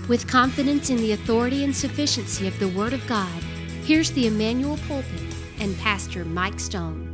With confidence in the authority and sufficiency of the Word of God, here's the Emmanuel Pulpit and Pastor Mike Stone.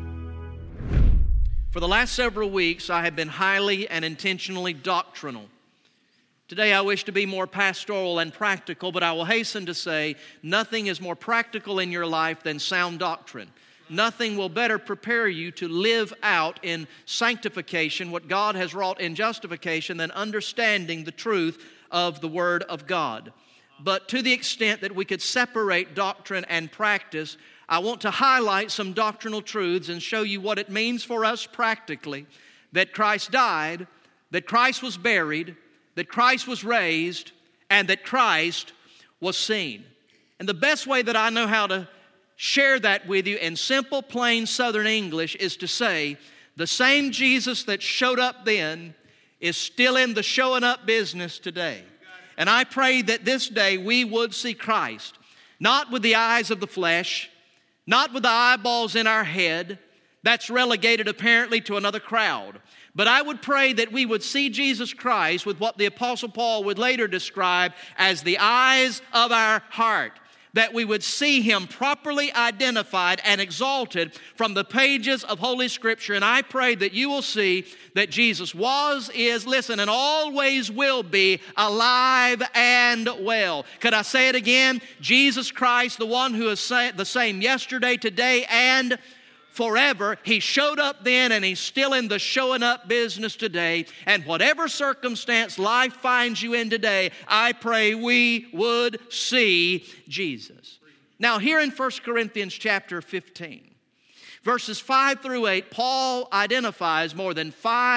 For the last several weeks, I have been highly and intentionally doctrinal. Today, I wish to be more pastoral and practical, but I will hasten to say nothing is more practical in your life than sound doctrine. Nothing will better prepare you to live out in sanctification what God has wrought in justification than understanding the truth of the Word of God. But to the extent that we could separate doctrine and practice, I want to highlight some doctrinal truths and show you what it means for us practically, that Christ died, that Christ was buried, that Christ was raised, and that Christ was seen. And the best way that I know how to share that with you in simple, plain Southern English is to say, the same Jesus that showed up then is still in the showing up business today. And I pray that this day we would see Christ, not with the eyes of the flesh, not with the eyeballs in our head. That's relegated apparently to another crowd. But I would pray that we would see Jesus Christ with what the Apostle Paul would later describe as the eyes of our heart. That we would see Him properly identified and exalted from the pages of Holy Scripture. And I pray that you will see that Jesus was, is, listen, and always will be alive and well. Could I say it again? Jesus Christ, the one who is the same yesterday, today, and forever. He showed up then and He's still in the showing up business today. And whatever circumstance life finds you in today, I pray we would see Jesus. Now here in 1 Corinthians chapter 15, verses 5 through 8, Paul identifies more than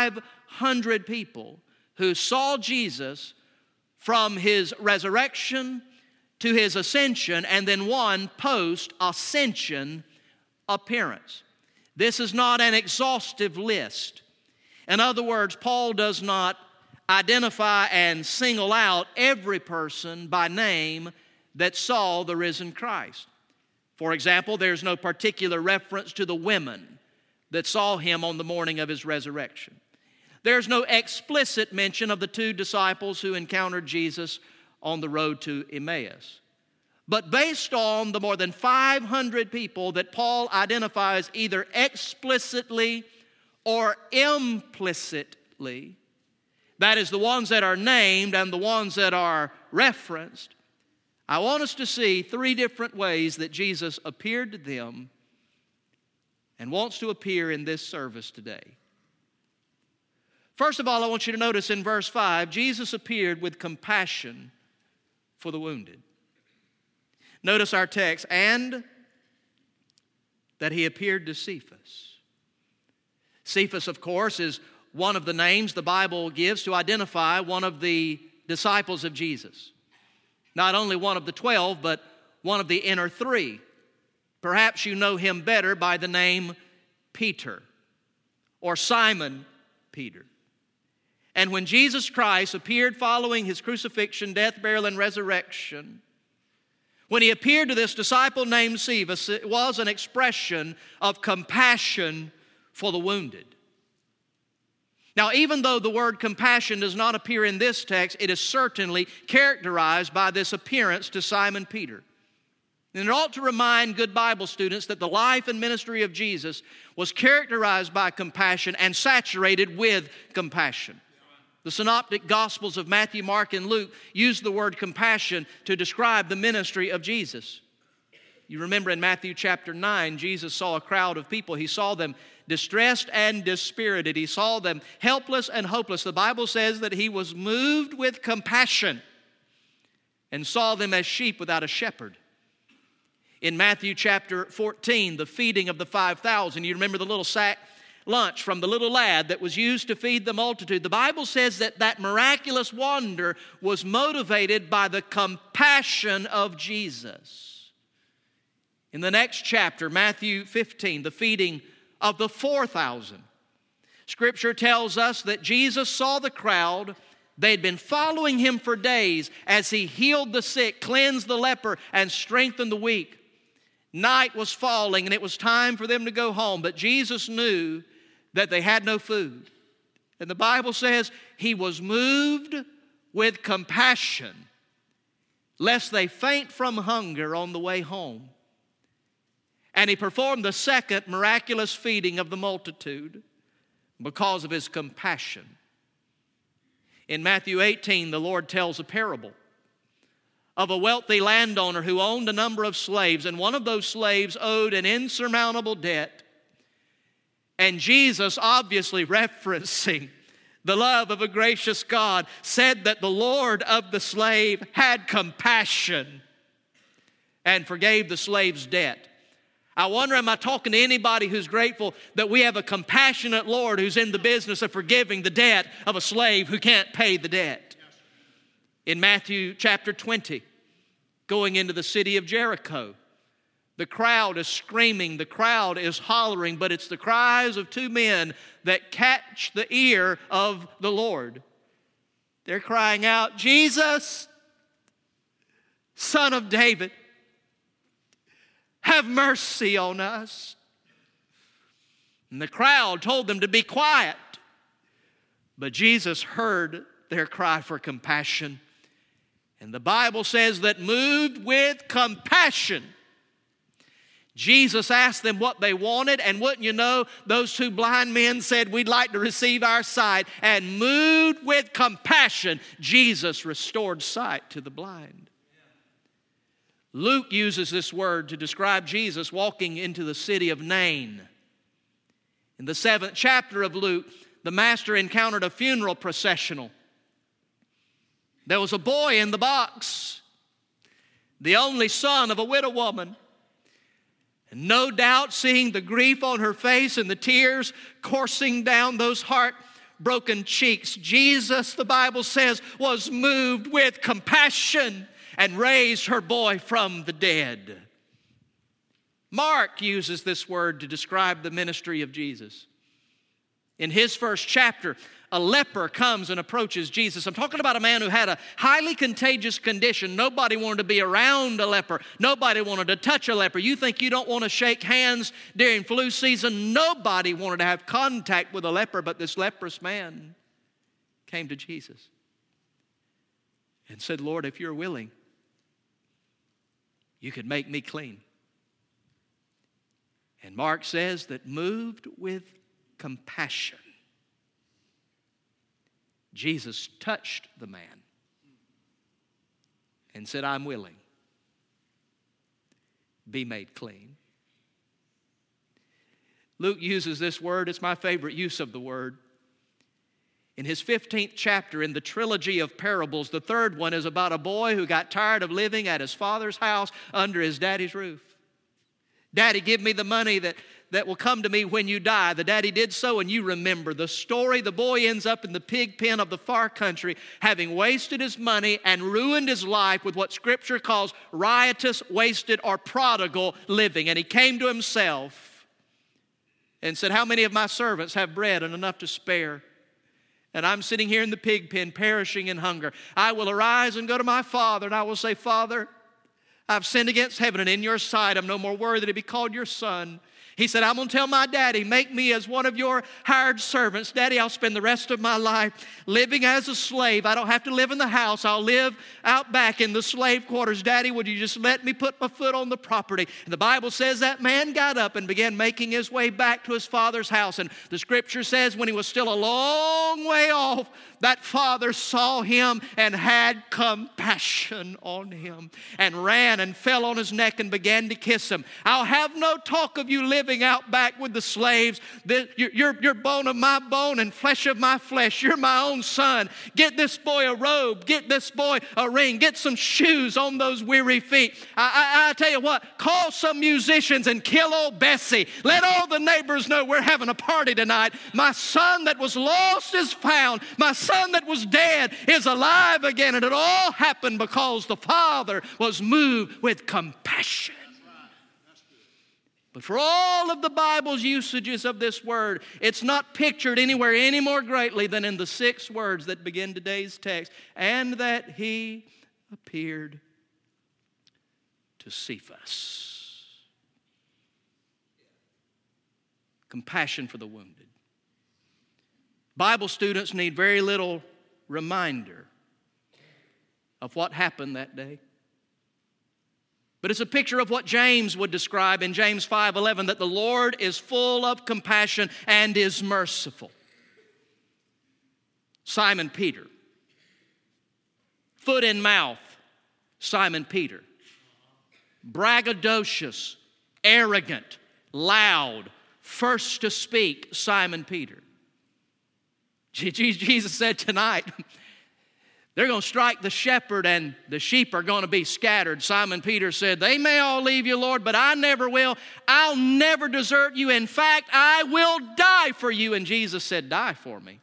500 people who saw Jesus from His resurrection to His ascension and then one post-ascension appearance. This is not an exhaustive list. In other words, Paul does not identify and single out every person by name that saw the risen Christ. For example, there's no particular reference to the women that saw Him on the morning of His resurrection. There's no explicit mention of the two disciples who encountered Jesus on the road to Emmaus. But based on the more than 500 people that Paul identifies either explicitly or implicitly, that is the ones that are named and the ones that are referenced, I want us to see three different ways that Jesus appeared to them and wants to appear in this service today. First of all, I want you to notice in verse 5, Jesus appeared with compassion for the wounded. Notice our text, and that He appeared to Cephas. Cephas, of course, is one of the names the Bible gives to identify one of the disciples of Jesus. Not only one of the 12, but one of the inner three. Perhaps you know him better by the name Peter or Simon Peter. And when Jesus Christ appeared following His crucifixion, death, burial, and resurrection, when He appeared to this disciple named Cephas, it was an expression of compassion for the wounded. Now, even though the word compassion does not appear in this text, it is certainly characterized by this appearance to Simon Peter. And it ought to remind good Bible students that the life and ministry of Jesus was characterized by compassion and saturated with compassion. The synoptic Gospels of Matthew, Mark, and Luke use the word compassion to describe the ministry of Jesus. You remember in Matthew chapter 9, Jesus saw a crowd of people. He saw them distressed and dispirited. He saw them helpless and hopeless. The Bible says that He was moved with compassion and saw them as sheep without a shepherd. In Matthew chapter 14, the feeding of the 5,000, you remember the little sack lunch from the little lad that was used to feed the multitude. The Bible says that that miraculous wonder was motivated by the compassion of Jesus. In the next chapter, Matthew 15, the feeding of the 4,000. Scripture tells us that Jesus saw the crowd. They'd been following Him for days as He healed the sick, cleansed the leper, and strengthened the weak. Night was falling and it was time for them to go home, but Jesus knew that they had no food. And the Bible says He was moved with compassion lest they faint from hunger on the way home. And he performed the second miraculous feeding of the multitude because of his compassion. In Matthew 18, the Lord tells a parable of a wealthy landowner who owned a number of slaves, and one of those slaves owed an insurmountable debt. And Jesus, obviously referencing the love of a gracious God, said that the Lord of the slave had compassion and forgave the slave's debt. I wonder, am I talking to anybody who's grateful that we have a compassionate Lord who's in the business of forgiving the debt of a slave who can't pay the debt? In Matthew chapter 20, going into the city of Jericho, the crowd is screaming, the crowd is hollering, but it's the cries of two men that catch the ear of the Lord. They're crying out, "Jesus, Son of David, have mercy on us." And the crowd told them to be quiet. But Jesus heard their cry for compassion. And the Bible says that moved with compassion, Jesus asked them what they wanted, and wouldn't you know, those two blind men said, "We'd like to receive our sight." And moved with compassion, Jesus restored sight to the blind. Luke uses this word to describe Jesus walking into the city of Nain. In the 7th chapter of Luke, the master encountered a funeral processional. There was a boy in the box, the only son of a widow woman. And no doubt, seeing the grief on her face and the tears coursing down those heartbroken cheeks, Jesus, the Bible says, was moved with compassion and raised her boy from the dead. Mark uses this word to describe the ministry of Jesus. In his first chapter, a leper comes and approaches Jesus. I'm talking about a man who had a highly contagious condition. Nobody wanted to be around a leper. Nobody wanted to touch a leper. You think you don't want to shake hands during flu season? Nobody wanted to have contact with a leper, but this leprous man came to Jesus and said, "Lord, if you're willing, you could make me clean." And Mark says that moved with compassion, Jesus touched the man and said, "I'm willing. Be made clean." Luke uses this word. It's my favorite use of the word. In his 15th chapter in the trilogy of parables, the third one is about a boy who got tired of living at his father's house under his daddy's roof. "Daddy, give me the money that will come to me when you die." The daddy did so, and you remember the story. The boy ends up in the pig pen of the far country, having wasted his money and ruined his life with what Scripture calls riotous, wasted, or prodigal living. And he came to himself and said, "How many of my servants have bread and enough to spare? And I'm sitting here in the pig pen, perishing in hunger. I will arise and go to my father, and I will say, 'Father, I've sinned against heaven, and in your sight I'm no more worthy to be called your son.' He said, 'I'm going to tell my daddy, make me as one of your hired servants. Daddy, I'll spend the rest of my life living as a slave. I don't have to live in the house. I'll live out back in the slave quarters. Daddy, would you just let me put my foot on the property?' And the Bible says that man got up and began making his way back to his father's house. And the Scripture says when he was still a long way off, that father saw him and had compassion on him and ran and fell on his neck and began to kiss him. 'I'll have no talk of you living out back with the slaves. You're bone of my bone and flesh of my flesh. You're my own son. Get this boy a robe. Get this boy a ring. Get some shoes on those weary feet. I tell you what, call some musicians and kill old Bessie. Let all the neighbors know we're having a party tonight. My son that was lost is found. My son that was dead is alive again." And it all happened because the Father was moved with compassion. But for all of the Bible's usages of this word, it's not pictured anywhere any more greatly than in the 6 words that begin today's text. "And that he appeared to Cephas." Compassion for the wounded. Bible students need very little reminder of what happened that day. But it's a picture of what James would describe in James 5:11, that the Lord is full of compassion and is merciful. Simon Peter. Foot in mouth, Simon Peter. Braggadocious, arrogant, loud, first to speak, Simon Peter. Jesus said tonight, they're going to strike the shepherd and the sheep are going to be scattered. Simon Peter said, they may all leave you, Lord, but I never will. I'll never desert you. In fact, I will die for you. And Jesus said, die for me.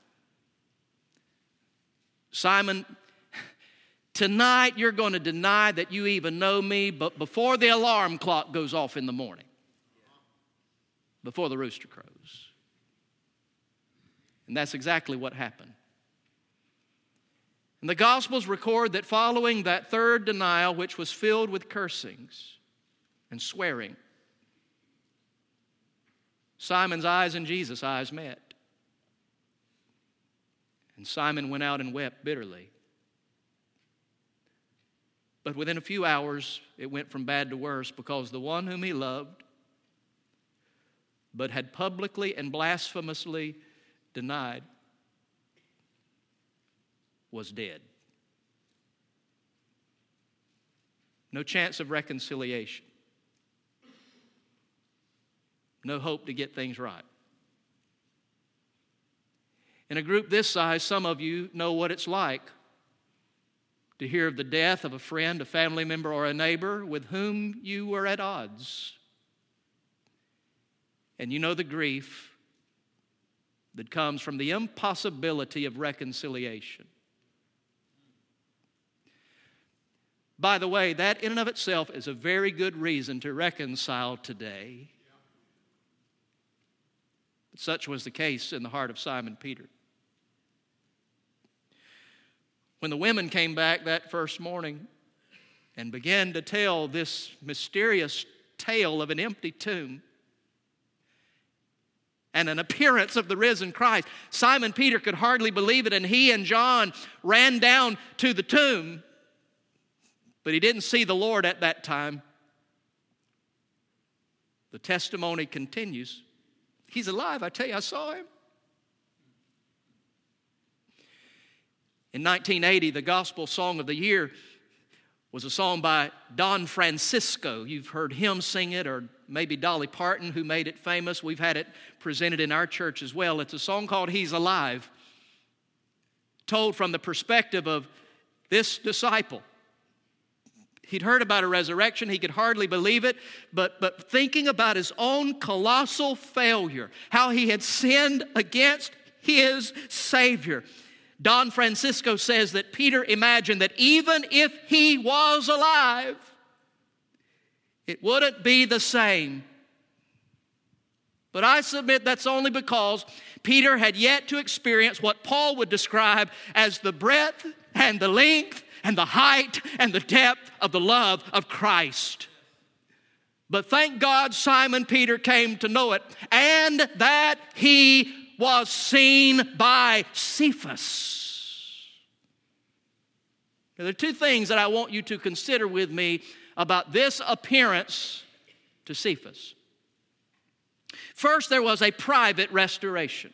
Simon, tonight you're going to deny that you even know me, but before the alarm clock goes off in the morning, before the rooster crows. And that's exactly what happened. And the Gospels record that following that third denial, which was filled with cursings and swearing, Simon's eyes and Jesus' eyes met. And Simon went out and wept bitterly. But within a few hours, it went from bad to worse, because the one whom he loved, but had publicly and blasphemously denied, was dead. No chance of reconciliation. No hope to get things right. In a group this size, some of you know what it's like to hear of the death of a friend, a family member, or a neighbor with whom you were at odds. And you know the grief that comes from the impossibility of reconciliation. By the way, that in and of itself is a very good reason to reconcile today. But such was the case in the heart of Simon Peter. When the women came back that first morning and began to tell this mysterious tale of an empty tomb and an appearance of the risen Christ, Simon Peter could hardly believe it, and he and John ran down to the tomb. But he didn't see the Lord at that time. The testimony continues. He's alive, I tell you, I saw him. In 1980, the Gospel Song of the Year was a song by Don Francisco. You've heard him sing it, or maybe Dolly Parton, who made it famous. We've had it presented in our church as well. It's a song called He's Alive, told from the perspective of this disciple. He'd heard about a resurrection. He could hardly believe it, but thinking about his own colossal failure, how he had sinned against his Savior. Don Francisco says that Peter imagined that even if he was alive, it wouldn't be the same. But I submit that's only because Peter had yet to experience what Paul would describe as the breadth and the length and the height and the depth of the love of Christ. But thank God Simon Peter came to know it, and that he was seen by Cephas. Now, there are two things that I want you to consider with me about this appearance to Cephas. First, there was a private restoration,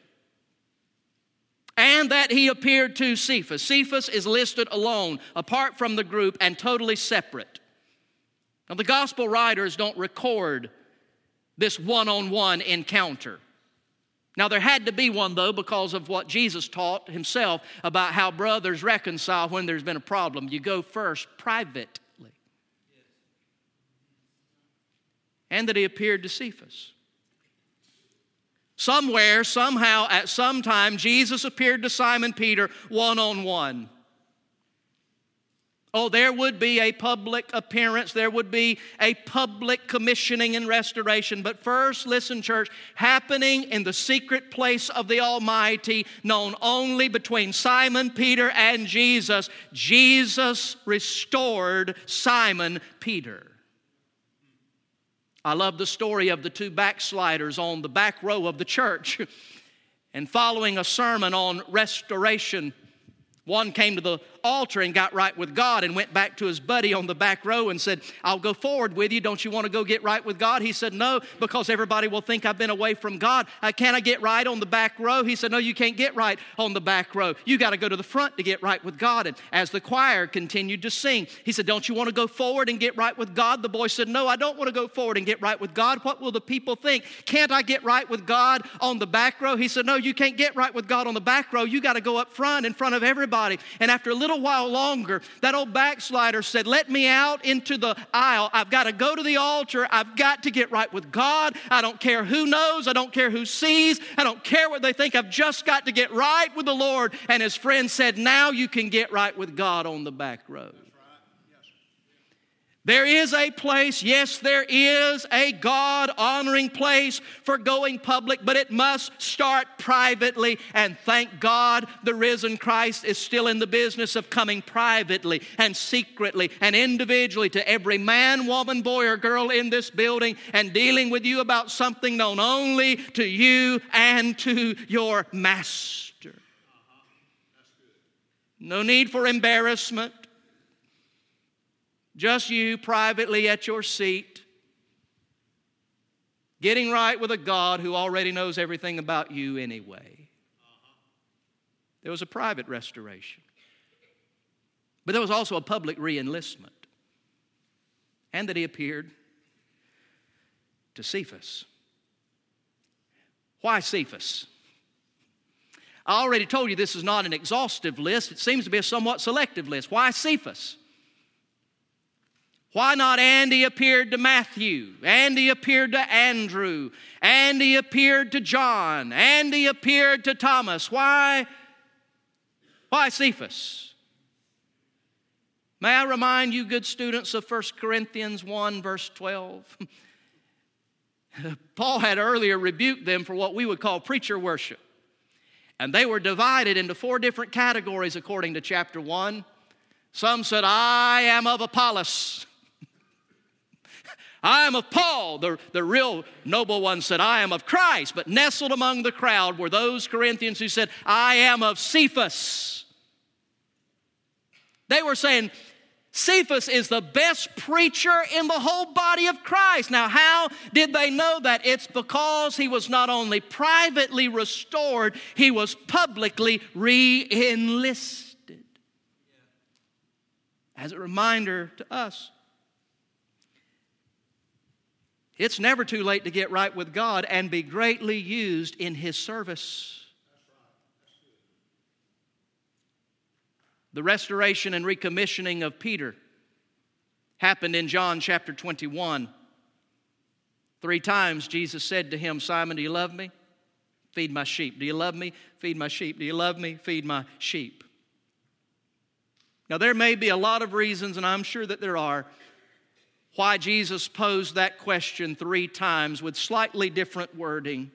and that he appeared to Cephas. Cephas is listed alone, apart from the group, and totally separate. Now, the gospel writers don't record this one-on-one encounter. Now, there had to be one, though, because of what Jesus taught himself about how brothers reconcile when there's been a problem. You go first privately. And that he appeared to Cephas. Somewhere, somehow, at some time, Jesus appeared to Simon Peter one-on-one. Oh, there would be a public appearance. There would be a public commissioning and restoration. But first, listen, church, happening in the secret place of the Almighty, known only between Simon Peter and Jesus, Jesus restored Simon Peter. I love the story of the two backsliders on the back row of the church. And following a sermon on restoration, one came to the altar and got right with God and went back to his buddy on the back row and said, I'll go forward with you. Don't you want to go get right with God? He said, no, because everybody will think I've been away from God. Can I get right on the back row? He said, no, you can't get right on the back row. You got to go to the front to get right with God. And as the choir continued to sing, he said, don't you want to go forward and get right with God? The boy said, no, I don't want to go forward and get right with God. What will the people think? Can't I get right with God on the back row? He said, no, you can't get right with God on the back row. You got to go up front in front of everybody. And after a little while longer, that old backslider said, let me out into the aisle. I've got to go to the altar. I've got to get right with God. I don't care who knows. I don't care who sees. I don't care what they think. I've just got to get right with the Lord. And his friend said, now you can get right with God on the back row. There is a place, yes, there is a God-honoring place for going public, but it must start privately. And thank God the risen Christ is still in the business of coming privately and secretly and individually to every man, woman, boy, or girl in this building and dealing with you about something known only to you and to your master. No need for embarrassment. Just you privately at your seat, getting right with a God who already knows everything about you anyway. There was a private restoration. But there was also a public re-enlistment. And that he appeared to Cephas. Why Cephas? I already told you this is not an exhaustive list. It seems to be a somewhat selective list. Why Cephas? Why not Andy appeared to Matthew? Andy appeared to Andrew. Andy appeared to John. Andy appeared to Thomas. Why Cephas? May I remind you, good students, of 1 Corinthians 1, verse 12? Paul had earlier rebuked them for what we would call preacher worship. And they were divided into 4 different categories according to chapter 1. Some said, I am of Apollos. I am of Paul. The real noble one said, I am of Christ. But nestled among the crowd were those Corinthians who said, I am of Cephas. They were saying, Cephas is the best preacher in the whole body of Christ. Now, how did they know that? It's because he was not only privately restored, he was publicly re-enlisted. As a reminder to us, it's never too late to get right with God and be greatly used in his service. The restoration and recommissioning of Peter happened in John chapter 21. 3 times Jesus said to him, Simon, do you love me? Feed my sheep. Do you love me? Feed my sheep. Do you love me? Feed my sheep. Now there may be a lot of reasons, and I'm sure that there are, why Jesus posed that question 3 times with slightly different wording.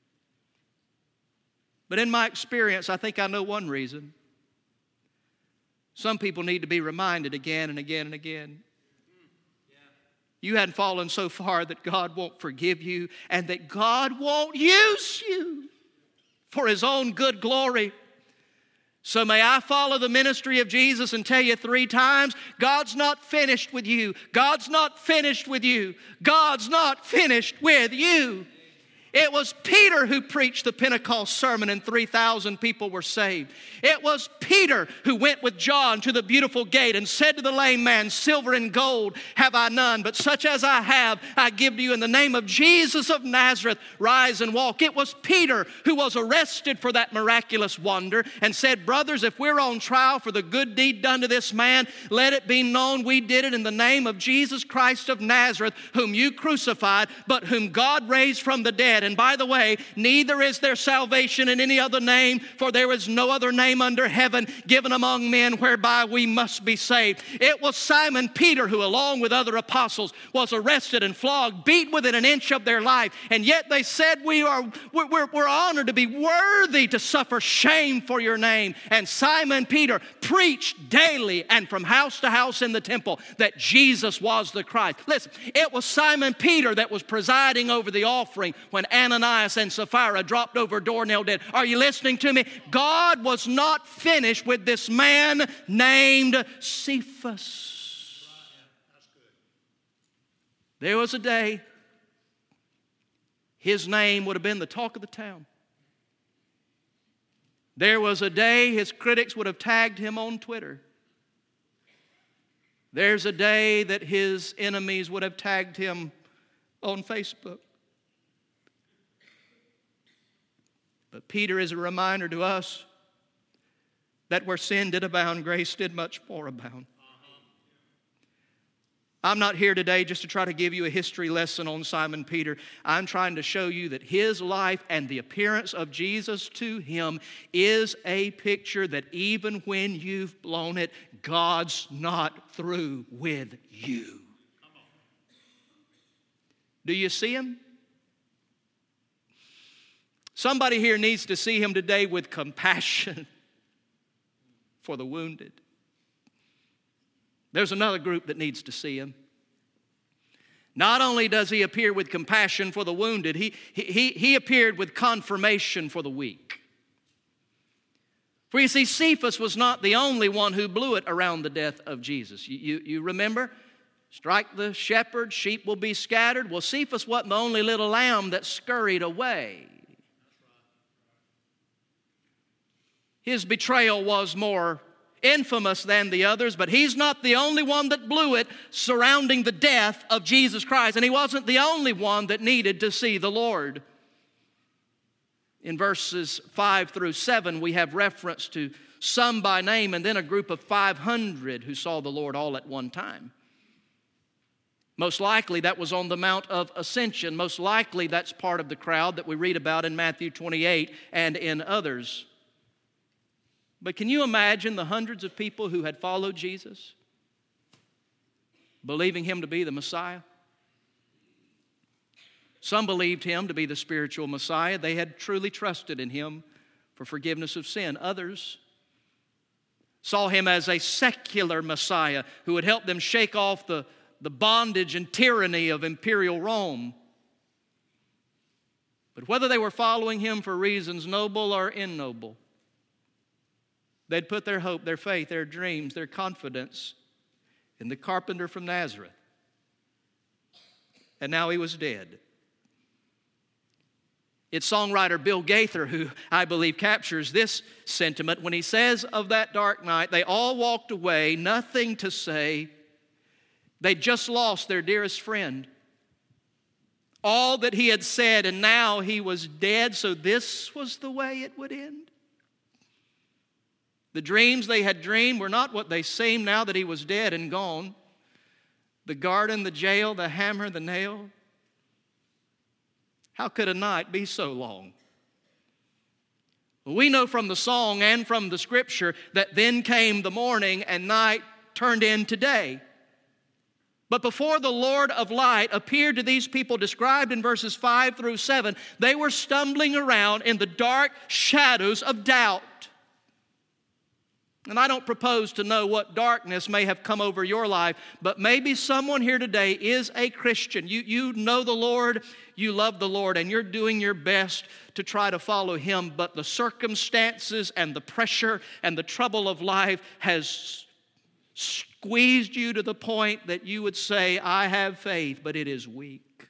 But in my experience, I think I know one reason. Some people need to be reminded again and again and again. You hadn't fallen so far that God won't forgive you and that God won't use you for his own good glory. So may I follow the ministry of Jesus and tell you 3 times, God's not finished with you. God's not finished with you. God's not finished with you. It was Peter who preached the Pentecost sermon and 3,000 people were saved. It was Peter who went with John to the beautiful gate and said to the lame man, silver and gold have I none, but such as I have I give to you in the name of Jesus of Nazareth, rise and walk. It was Peter who was arrested for that miraculous wonder and said, brothers, if we're on trial for the good deed done to this man, let it be known we did it in the name of Jesus Christ of Nazareth, whom you crucified, but whom God raised from the dead. And by the way, neither is there salvation in any other name, for there is no other name under heaven given among men whereby we must be saved. It was Simon Peter who, along with other apostles, was arrested and flogged, beat within an inch of their life. And yet they said, we're honored to be worthy to suffer shame for your name. And Simon Peter preached daily and from house to house in the temple that Jesus was the Christ. Listen, it was Simon Peter that was presiding over the offering when Ananias and Sapphira dropped over a doornail dead. Are you listening to me? God was not finished with this man named Cephas. There was a day his name would have been the talk of the town. There was a day his critics would have tagged him on Twitter. There's a day that his enemies would have tagged him on Facebook. But Peter is a reminder to us that where sin did abound, grace did much more abound. I'm not here today just to try to give you a history lesson on Simon Peter. I'm trying to show you that his life and the appearance of Jesus to him is a picture that even when you've blown it, God's not through with you. Do you see him? Somebody here needs to see him today with compassion for the wounded. There's another group that needs to see him. Not only does he appear with compassion for the wounded, he appeared with confirmation for the weak. For you see, Cephas was not the only one who blew it around the death of Jesus. You remember? Strike the shepherd, sheep will be scattered. Well, Cephas wasn't the only little lamb that scurried away. His betrayal was more infamous than the others, but he's not the only one that blew it surrounding the death of Jesus Christ. And he wasn't the only one that needed to see the Lord. In verses 5 through 7, we have reference to some by name and then a group of 500 who saw the Lord all at one time. Most likely that was on the Mount of Ascension. Most likely that's part of the crowd that we read about in Matthew 28 and in others. But can you imagine the hundreds of people who had followed Jesus, believing him to be the Messiah? Some believed him to be the spiritual Messiah. They had truly trusted in him for forgiveness of sin. Others saw him as a secular Messiah who would help them shake off the bondage and tyranny of imperial Rome. But whether they were following him for reasons noble or ignoble, they'd put their hope, their faith, their dreams, their confidence in the carpenter from Nazareth. And now he was dead. It's songwriter Bill Gaither who I believe captures this sentiment when he says of that dark night, they all walked away, nothing to say. They'd just lost their dearest friend. All that he had said, and now he was dead, so this was the way it would end. The dreams they had dreamed were not what they seemed now that he was dead and gone. The garden, the jail, the hammer, the nail. How could a night be so long? We know from the song and from the scripture that then came the morning and night turned into day. But before the Lord of light appeared to these people described in verses 5 through 7, they were stumbling around in the dark shadows of doubt. And I don't propose to know what darkness may have come over your life, but maybe someone here today is a Christian. You know the Lord, you love the Lord, and you're doing your best to try to follow him, but the circumstances and the pressure and the trouble of life has squeezed you to the point that you would say, I have faith, but it is weak.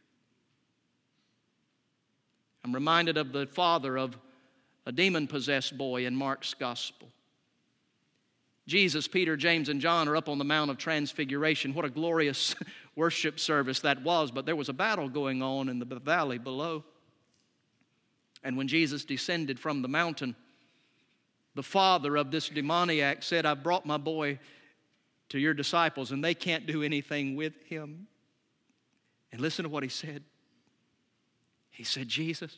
I'm reminded of the father of a demon-possessed boy in Mark's gospel. Jesus, Peter, James, and John are up on the Mount of Transfiguration. What a glorious worship service that was, but there was a battle going on in the valley below. And when Jesus descended from the mountain, the father of this demoniac said, I brought my boy to your disciples, and they can't do anything with him. And listen to what he said. He said, Jesus,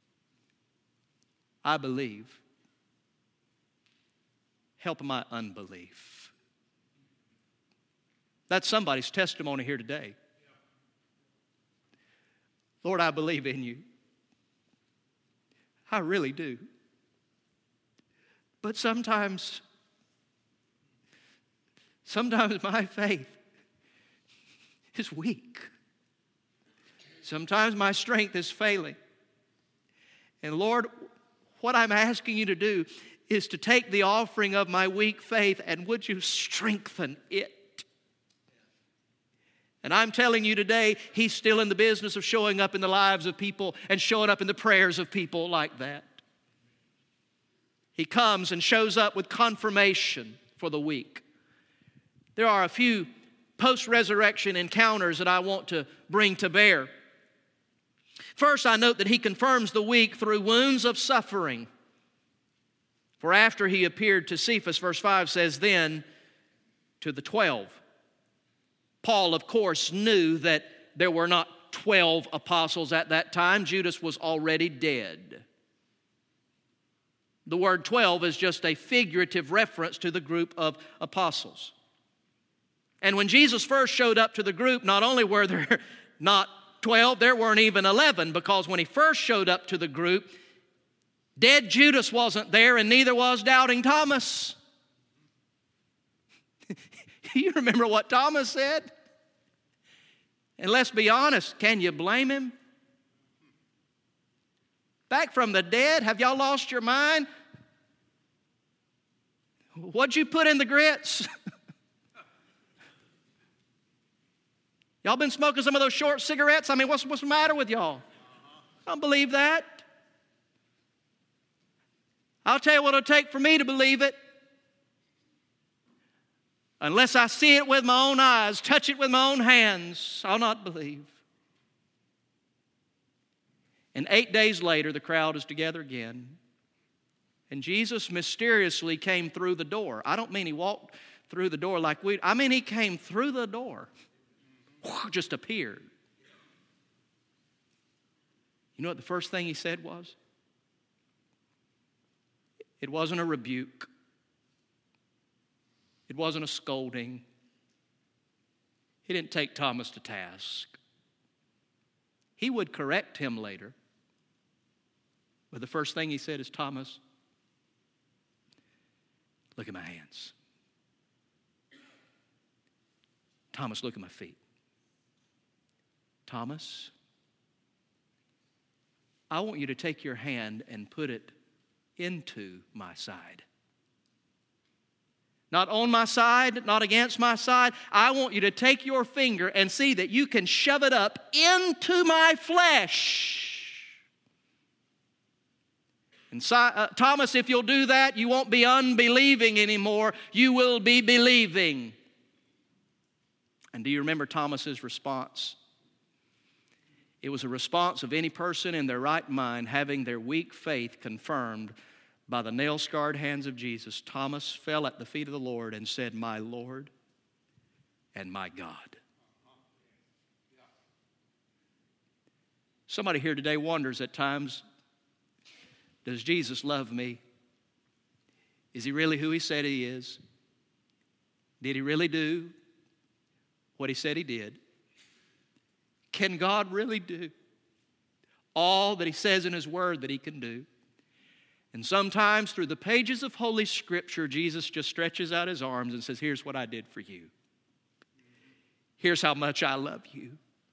I believe. Help my unbelief. That's somebody's testimony here today. Lord, I believe in you. I really do. But sometimes my faith is weak. Sometimes my strength is failing. And Lord, what I'm asking you to do is to take the offering of my weak faith and would you strengthen it? And I'm telling you today, He's still in the business of showing up in the lives of people and showing up in the prayers of people like that. He comes and shows up with confirmation for the weak. There are a few post-resurrection encounters that I want to bring to bear. First, I note that He confirms the weak through wounds of suffering. For after He appeared to Cephas, verse 5 says, then to the 12. Paul, of course, knew that there were not 12 apostles at that time. Judas was already dead. The word 12 is just a figurative reference to the group of apostles. And when Jesus first showed up to the group, not only were there not 12, there weren't even 11, because when He first showed up to the group, dead Judas wasn't there and neither was doubting Thomas. You remember what Thomas said? And let's be honest, can you blame him? Back from the dead, have y'all lost your mind? What'd you put in the grits? Y'all been smoking some of those short cigarettes? I mean, what's the matter with y'all? I don't believe that. I'll tell you what it'll take for me to believe it. Unless I see it with my own eyes, touch it with my own hands, I'll not believe. And 8 days later, the crowd is together again. And Jesus mysteriously came through the door. I don't mean He walked through the door like I mean He came through the door. Just appeared. You know what the first thing He said was? It wasn't a rebuke. It wasn't a scolding. He didn't take Thomas to task. He would correct him later. But the first thing He said is, Thomas, look at my hands. Thomas, look at my feet. Thomas, I want you to take your hand and put it into my side. Not on my side, not against my side. I want you to take your finger and see that you can shove it up into my flesh. And Thomas, if you'll do that, you won't be unbelieving anymore. You will be believing. And do you remember Thomas's response? It was a response of any person in their right mind having their weak faith confirmed by the nail-scarred hands of Jesus. Thomas fell at the feet of the Lord and said, my Lord and my God. Somebody here today wonders at times, does Jesus love me? Is He really who He said He is? Did He really do what He said He did? Can God really do all that He says in His Word that He can do? And sometimes through the pages of Holy Scripture, Jesus just stretches out His arms and says, here's what I did for you. Here's how much I love you.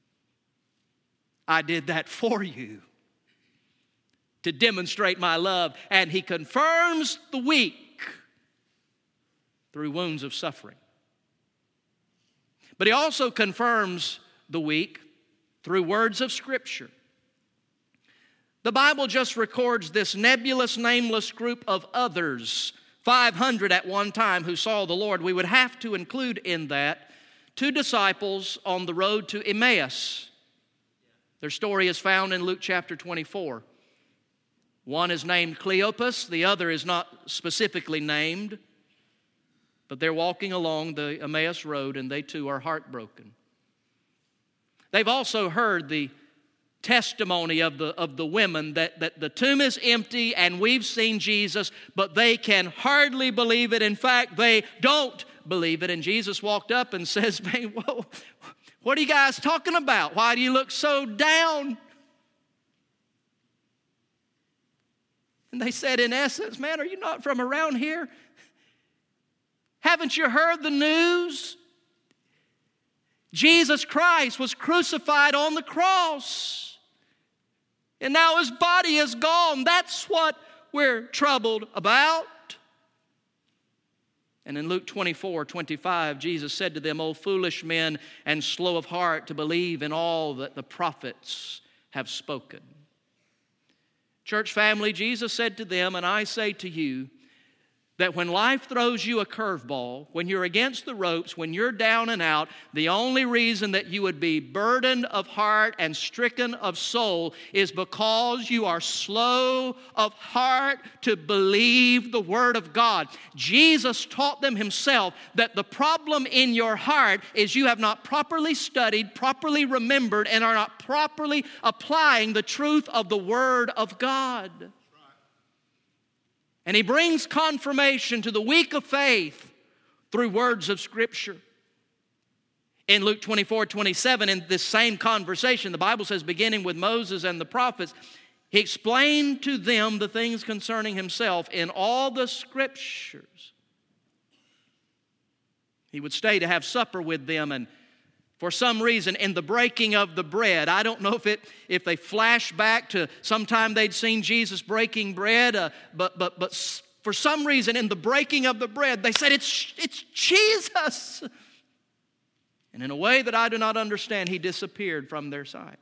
I did that for you to demonstrate my love. And He confirms the weak through wounds of suffering. But He also confirms the weak through words of Scripture. The Bible just records this nebulous, nameless group of others, 500 at one time, who saw the Lord. We would have to include in that 2 disciples on the road to Emmaus. Their story is found in Luke chapter 24. One is named Cleopas, the other is not specifically named, but they're walking along the Emmaus road and they too are heartbroken. They've also heard the testimony of the women that the tomb is empty and we've seen Jesus, but they can hardly believe it. In fact, they don't believe it. And Jesus walked up and says, man, whoa, what are you guys talking about? Why do you look so down? And they said, in essence, man, are you not from around here? Haven't you heard the news? Jesus Christ was crucified on the cross. And now his body is gone. That's what we're troubled about. And in Luke 24:25, Jesus said to them, O foolish men and slow of heart to believe in all that the prophets have spoken. Church family, Jesus said to them, and I say to you, that when life throws you a curveball, when you're against the ropes, when you're down and out, the only reason that you would be burdened of heart and stricken of soul is because you are slow of heart to believe the Word of God. Jesus taught them himself that the problem in your heart is you have not properly studied, properly remembered, and are not properly applying the truth of the Word of God. And he brings confirmation to the weak of faith through words of Scripture. In Luke 24:27, in this same conversation, the Bible says, beginning with Moses and the prophets, he explained to them the things concerning himself in all the Scriptures. He would stay to have supper with them, and for some reason, in the breaking of the bread, I don't know if they flash back to sometime they'd seen Jesus breaking bread, but for some reason, in the breaking of the bread, they said, it's Jesus. And in a way that I do not understand, he disappeared from their sight.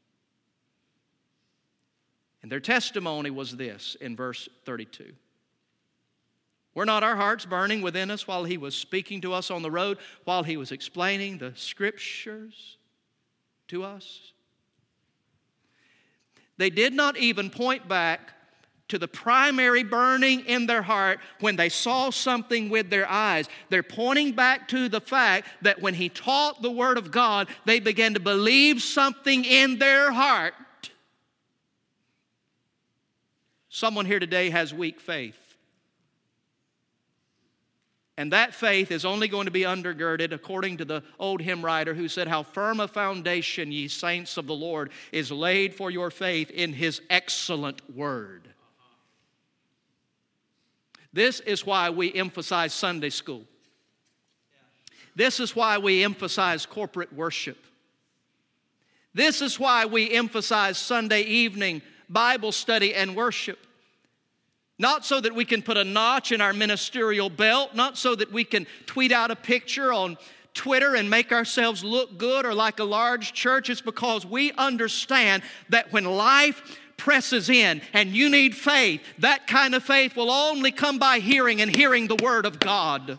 And their testimony was this in verse 32. Were not our hearts burning within us while he was speaking to us on the road, while he was explaining the Scriptures to us? They did not even point back to the primary burning in their heart when they saw something with their eyes. They're pointing back to the fact that when he taught the Word of God, they began to believe something in their heart. Someone here today has weak faith. And that faith is only going to be undergirded, according to the old hymn writer who said, how firm a foundation, ye saints of the Lord, is laid for your faith in his excellent word. This is why we emphasize Sunday school. This is why we emphasize corporate worship. This is why we emphasize Sunday evening Bible study and worship. Not so that we can put a notch in our ministerial belt, not so that we can tweet out a picture on Twitter and make ourselves look good or like a large church. It's because we understand that when life presses in and you need faith, that kind of faith will only come by hearing, and hearing the Word of God.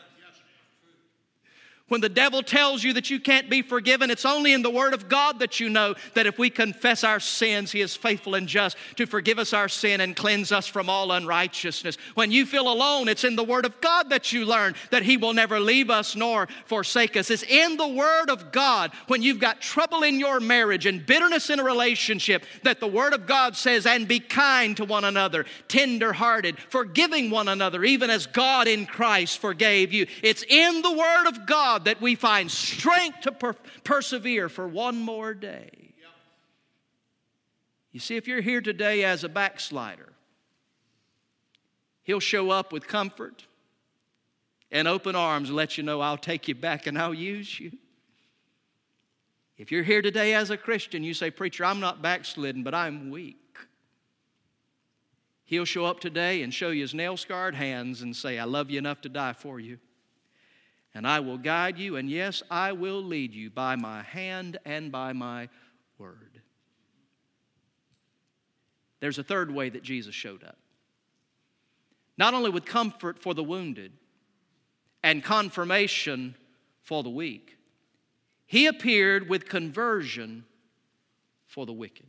When the devil tells you that you can't be forgiven, it's only in the Word of God that you know that if we confess our sins, he is faithful and just to forgive us our sin and cleanse us from all unrighteousness. When you feel alone, it's in the Word of God that you learn that he will never leave us nor forsake us. It's in the Word of God when you've got trouble in your marriage and bitterness in a relationship that the Word of God says, and be kind to one another, tender-hearted, forgiving one another, even as God in Christ forgave you. It's in the Word of God that we find strength to persevere for one more day. You see, if you're here today as a backslider, he'll show up with comfort and open arms and let you know, I'll take you back and I'll use you. If you're here today as a Christian, you say, preacher, I'm not backslidden, but I'm weak. He'll show up today and show you his nail-scarred hands and say, I love you enough to die for you. And I will guide you, and yes, I will lead you by my hand and by my word. There's a third way that Jesus showed up. Not only with comfort for the wounded and confirmation for the weak, he appeared with conversion for the wicked.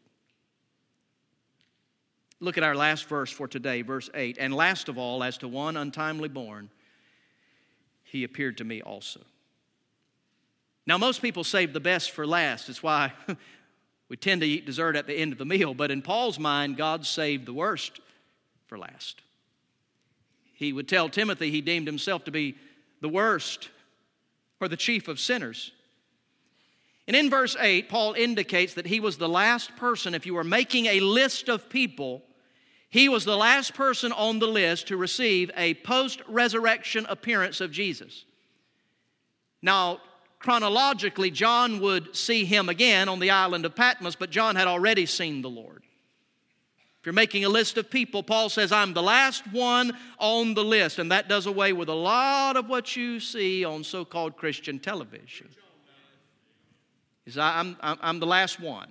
Look at our last verse for today, verse 8. And last of all, as to one untimely born, he appeared to me also. Now, most people save the best for last. It's why we tend to eat dessert at the end of the meal. But in Paul's mind, God saved the worst for last. He would tell Timothy he deemed himself to be the worst or the chief of sinners. And in verse 8, Paul indicates that he was the last person, if you were making a list of people, he was the last person on the list to receive a post-resurrection appearance of Jesus. Now, chronologically, John would see him again on the island of Patmos, but John had already seen the Lord. If you're making a list of people, Paul says, I'm the last one on the list. And that does away with a lot of what you see on so-called Christian television. He says, I'm the last one.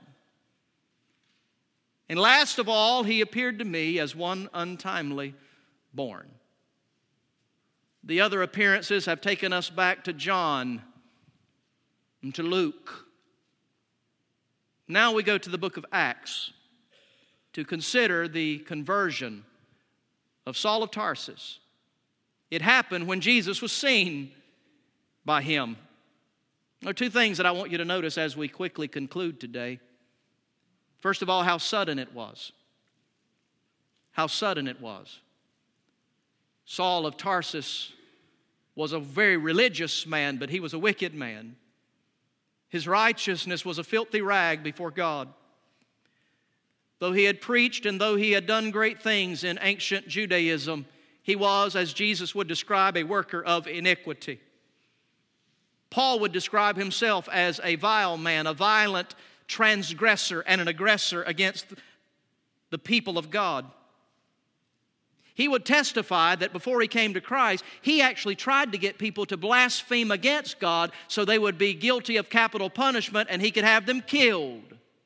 And last of all, he appeared to me as one untimely born. The other appearances have taken us back to John and to Luke. Now we go to the book of Acts to consider the conversion of Saul of Tarsus. It happened when Jesus was seen by him. There are two things that I want you to notice as we quickly conclude today. First of all, how sudden it was. How sudden it was. Saul of Tarsus was a very religious man, but he was a wicked man. His righteousness was a filthy rag before God. Though he had preached and though he had done great things in ancient Judaism, he was, as Jesus would describe, a worker of iniquity. Paul would describe himself as a vile man, a violent transgressor and an aggressor against the people of God. He would testify that before he came to Christ, he actually tried to get people to blaspheme against God so they would be guilty of capital punishment and he could have them killed.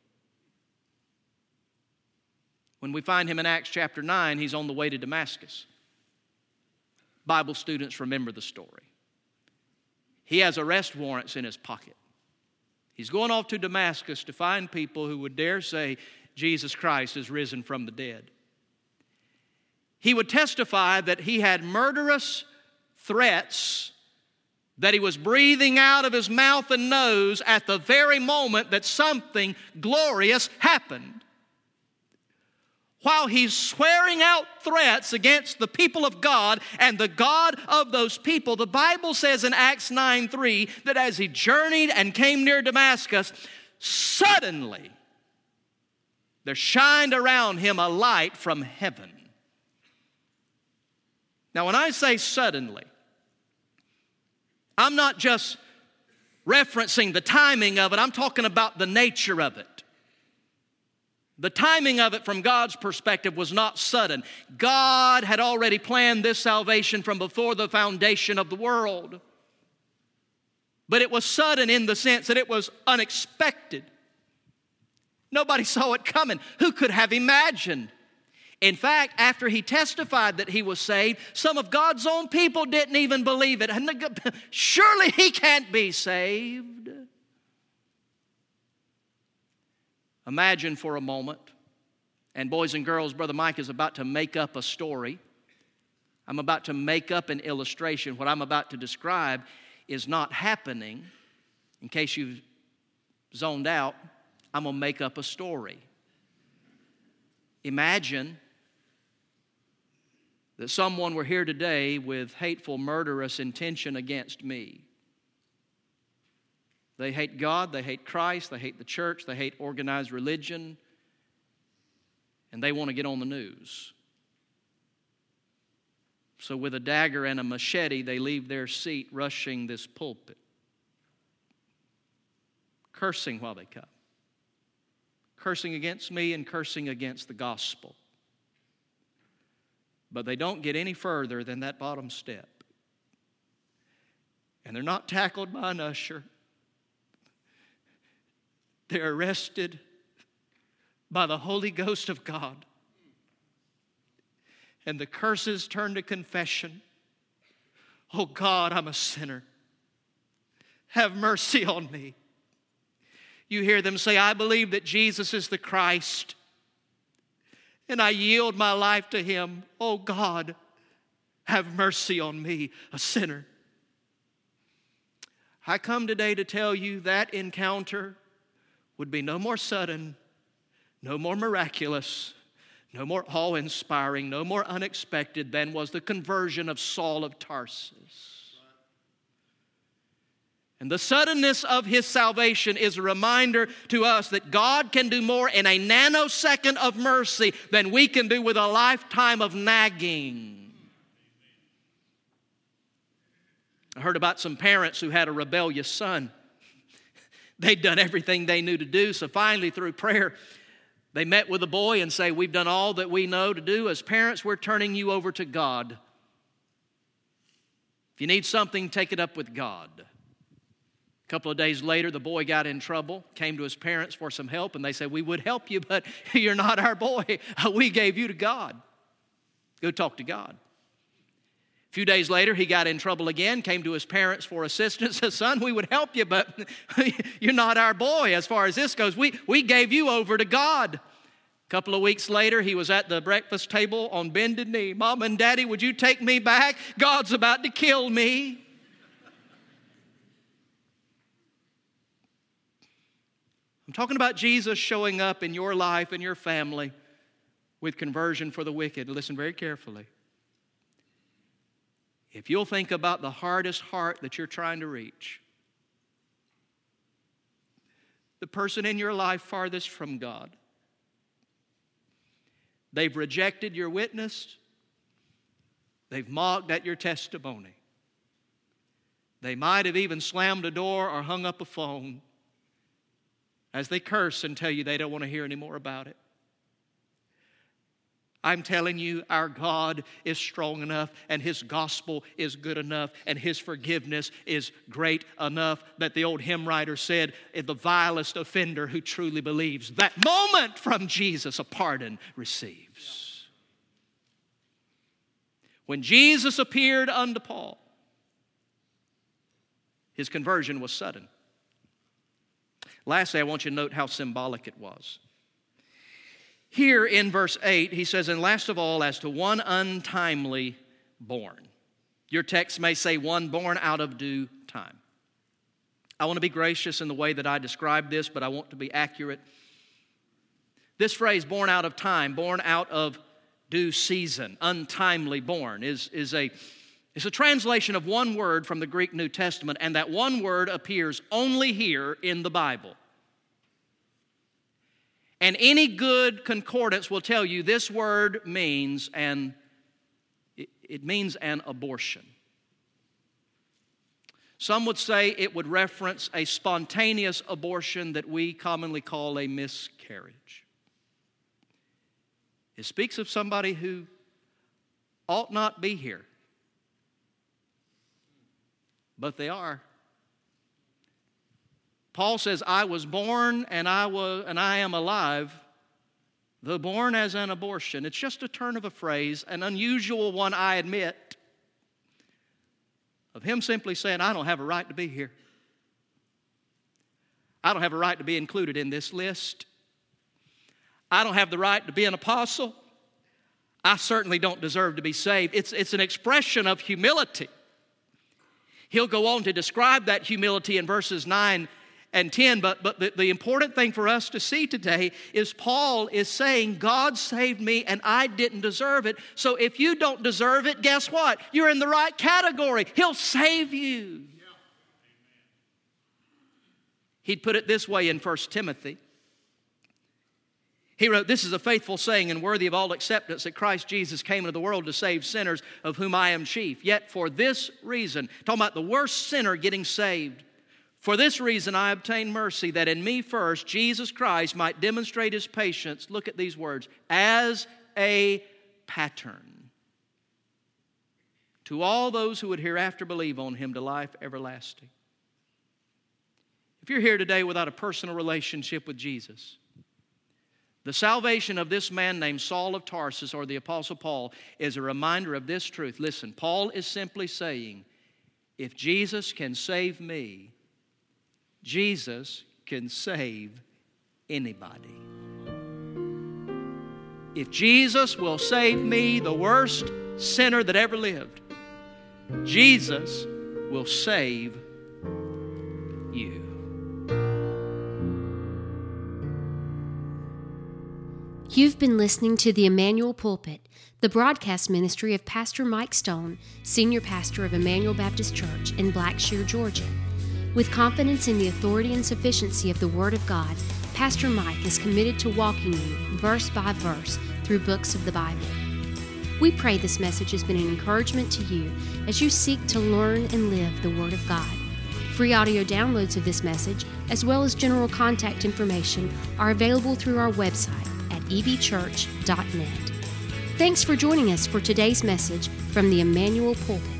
When we find him in Acts chapter 9, he's on the way to Damascus. Bible students remember the story. He has arrest warrants in his pocket. He's going off to Damascus to find people who would dare say Jesus Christ is risen from the dead. He would testify that he had murderous threats that he was breathing out of his mouth and nose at the very moment that something glorious happened. While he's swearing out threats against the people of God and the God of those people, the Bible says in Acts 9:3 that as he journeyed and came near Damascus, suddenly there shined around him a light from heaven. Now, when I say suddenly, I'm not just referencing the timing of it, I'm talking about the nature of it. The timing of it from God's perspective was not sudden. God had already planned this salvation from before the foundation of the world. But it was sudden in the sense that it was unexpected. Nobody saw it coming. Who could have imagined? In fact, after he testified that he was saved, some of God's own people didn't even believe it. Surely he can't be saved. Imagine for a moment, and boys and girls, Brother Mike is about to make up a story. I'm about to make up an illustration. What I'm about to describe is not happening. In case you've zoned out, I'm going to make up a story. Imagine that someone were here today with hateful, murderous intention against me. They hate God, they hate Christ, they hate the church, they hate organized religion, and they want to get on the news. So with a dagger and a machete, they leave their seat rushing this pulpit, cursing while they come, cursing against me and cursing against the gospel. But they don't get any further than that bottom step. And they're not tackled by an usher. They're arrested by the Holy Ghost of God. And the curses turn to confession. Oh God, I'm a sinner. Have mercy on me. You hear them say, I believe that Jesus is the Christ. And I yield my life to Him. Oh God, have mercy on me, a sinner. I come today to tell you that encounter would be no more sudden, no more miraculous, no more awe-inspiring, no more unexpected than was the conversion of Saul of Tarsus. And the suddenness of his salvation is a reminder to us that God can do more in a nanosecond of mercy than we can do with a lifetime of nagging. I heard about some parents who had a rebellious son. They'd done everything they knew to do, so finally through prayer, They met with the boy and say, we've done all that we know to do. As parents, we're turning you over to God. If you need something, take it up with God. A couple of days later, the boy got in trouble, came to his parents for some help, and they said, we would help you, but you're not our boy. We gave you to God. Go talk to God. A few days later, he got in trouble again, came to his parents for assistance, said, son, we would help you, but you're not our boy as far as this goes. We gave you over to God. A couple of weeks later, he was at the breakfast table on bended knee. Mom and Daddy, would you take me back? God's about to kill me. I'm talking about Jesus showing up in your life and your family with conversion for the wicked. Listen very carefully. If you'll think about the hardest heart that you're trying to reach, the person in your life farthest from God, they've rejected your witness, they've mocked at your testimony, they might have even slammed a door or hung up a phone as they curse and tell you they don't want to hear any more about it. I'm telling you, our God is strong enough, and His gospel is good enough, and His forgiveness is great enough that the old hymn writer said, the vilest offender who truly believes, that moment from Jesus a pardon receives. When Jesus appeared unto Paul, his conversion was sudden. Lastly, I want you to note how symbolic it was. Here in verse 8, he says, and last of all, as to one untimely born. Your text may say one born out of due time. I want to be gracious in the way that I describe this, but I want to be accurate. This phrase, born out of time, born out of due season, untimely born, is a translation of one word from the Greek New Testament, and that one word appears only here in the Bible. And any good concordance will tell you this word means an abortion. Some would say it would reference a spontaneous abortion that we commonly call a miscarriage. It speaks of somebody who ought not be here, but they are. Paul says, I was born and I am alive, though born as an abortion. It's just a turn of a phrase, an unusual one, I admit, of him simply saying, I don't have a right to be here. I don't have a right to be included in this list. I don't have the right to be an apostle. I certainly don't deserve to be saved. It's an expression of humility. He'll go on to describe that humility in verses 9 and 10, but the important thing for us to see today is Paul is saying, God saved me and I didn't deserve it. So if you don't deserve it, guess what? You're in the right category. He'll save you. He'd put it this way in 1 Timothy. He wrote, this is a faithful saying and worthy of all acceptance, that Christ Jesus came into the world to save sinners, of whom I am chief. Yet for this reason, talking about the worst sinner getting saved, for this reason I obtained mercy, that in me first Jesus Christ might demonstrate His patience, look at these words, as a pattern to all those who would hereafter believe on Him to life everlasting. If you're here today without a personal relationship with Jesus, the salvation of this man named Saul of Tarsus, or the Apostle Paul, is a reminder of this truth. Listen, Paul is simply saying, if Jesus can save me, Jesus can save anybody. If Jesus will save me, the worst sinner that ever lived, Jesus will save you. You've been listening to the Emmanuel Pulpit, the broadcast ministry of Pastor Mike Stone, Senior Pastor of Emmanuel Baptist Church in Blackshear, Georgia. With confidence in the authority and sufficiency of the Word of God, Pastor Mike is committed to walking you verse by verse through books of the Bible. We pray this message has been an encouragement to you as you seek to learn and live the Word of God. Free audio downloads of this message, as well as general contact information, are available through our website ebchurch.net. Thanks for joining us for today's message from the Emmanuel Pulpit.